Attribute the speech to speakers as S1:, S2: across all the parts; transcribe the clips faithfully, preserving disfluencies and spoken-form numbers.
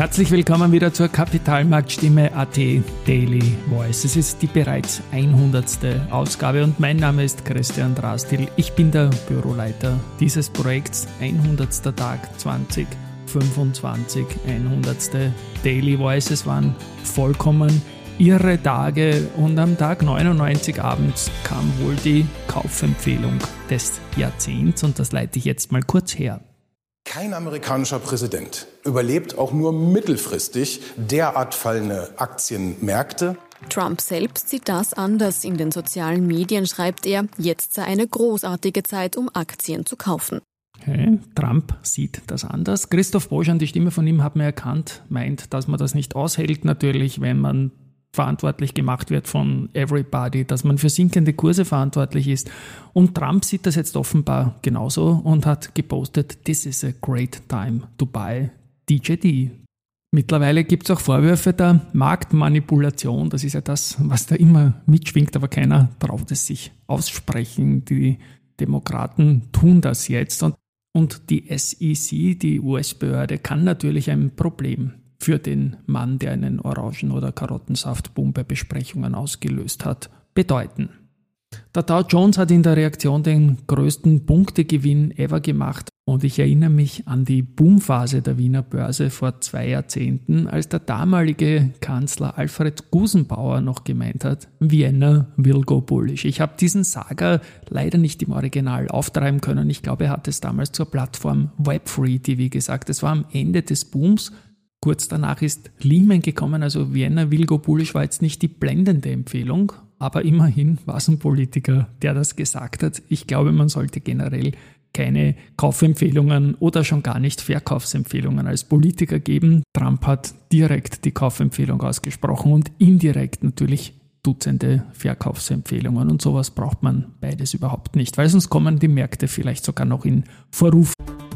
S1: Herzlich willkommen wieder zur Kapitalmarktstimme A T Daily Voice. Es ist die bereits hundertste Ausgabe und mein Name ist Christian Drastil. Ich bin der Büroleiter dieses Projekts. hundertster Tag zwanzig fünfundzwanzig, hundertste Daily Voice. Es waren vollkommen irre Tage und am Tag neunundneunzig abends kam wohl die Kaufempfehlung des Jahrzehnts und das leite ich jetzt mal kurz her.
S2: Kein amerikanischer Präsident überlebt auch nur mittelfristig derart fallende Aktienmärkte.
S3: Trump selbst sieht das anders. In den sozialen Medien schreibt er, jetzt sei eine großartige Zeit, um Aktien zu kaufen.
S1: Okay, Trump sieht das anders. Christoph Boschan, die Stimme von ihm hat man erkannt, meint, dass man das nicht aushält natürlich, wenn man verantwortlich gemacht wird von everybody, dass man für sinkende Kurse verantwortlich ist. Und Trump sieht das jetzt offenbar genauso und hat gepostet, this is a great time to buy D J D. Mittlerweile gibt es auch Vorwürfe der Marktmanipulation. Das ist ja das, was da immer mitschwingt, aber keiner traut es sich aussprechen. Die Demokraten tun das jetzt. Und, und die S E C, die U S-Behörde, kann natürlich ein Problem für den Mann, der einen Orangen- oder Karottensaftboom bei Besprechungen ausgelöst hat, bedeuten. Der Dow Jones hat in der Reaktion den größten Punktegewinn ever gemacht und ich erinnere mich an die Boomphase der Wiener Börse vor zwei Jahrzehnten, als der damalige Kanzler Alfred Gusenbauer noch gemeint hat, Vienna will go bullish. Ich habe diesen Saga leider nicht im Original auftreiben können. Ich glaube, er hat es damals zur Plattform Webfree T V gesagt. Es war am Ende des Booms. Kurz danach ist Lehman gekommen, also Vienna will go bullish war jetzt nicht die blendende Empfehlung, aber immerhin war es ein Politiker, der das gesagt hat. Ich glaube, man sollte generell keine Kaufempfehlungen oder schon gar nicht Verkaufsempfehlungen als Politiker geben. Trump hat direkt die Kaufempfehlung ausgesprochen und indirekt natürlich Dutzende Verkaufsempfehlungen und sowas braucht man beides überhaupt nicht, weil sonst kommen die Märkte vielleicht sogar noch in Verruf.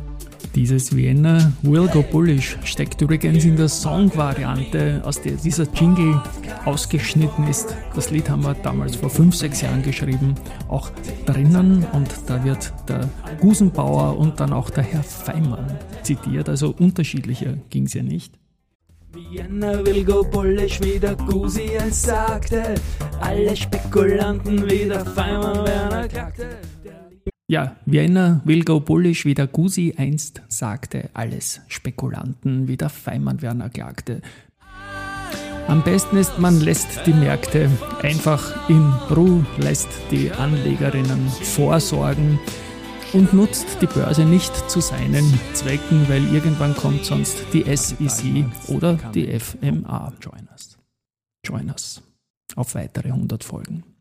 S1: Dieses Vienna will go bullish steckt übrigens in der Song-Variante, aus der dieser Jingle ausgeschnitten ist. Das Lied haben wir damals vor fünf, sechs Jahren geschrieben, auch drinnen und da wird der Gusenbauer und dann auch der Herr Feimann zitiert, also unterschiedlicher ging es ja nicht.
S4: Vienna will go bullish, wie der Gusi es sagte, alle Spekulanten wie der Feimann Werner klagte.
S1: Ja, Vienna will go bullish, wie der Gusi einst sagte, alles Spekulanten, wie der Feimann Werner klagte. Am besten ist, man lässt die Märkte einfach in Ruhe, lässt die Anlegerinnen vorsorgen und nutzt die Börse nicht zu seinen Zwecken, weil irgendwann kommt sonst die S E C oder die F M A. Join us. Join us auf weitere hundert Folgen.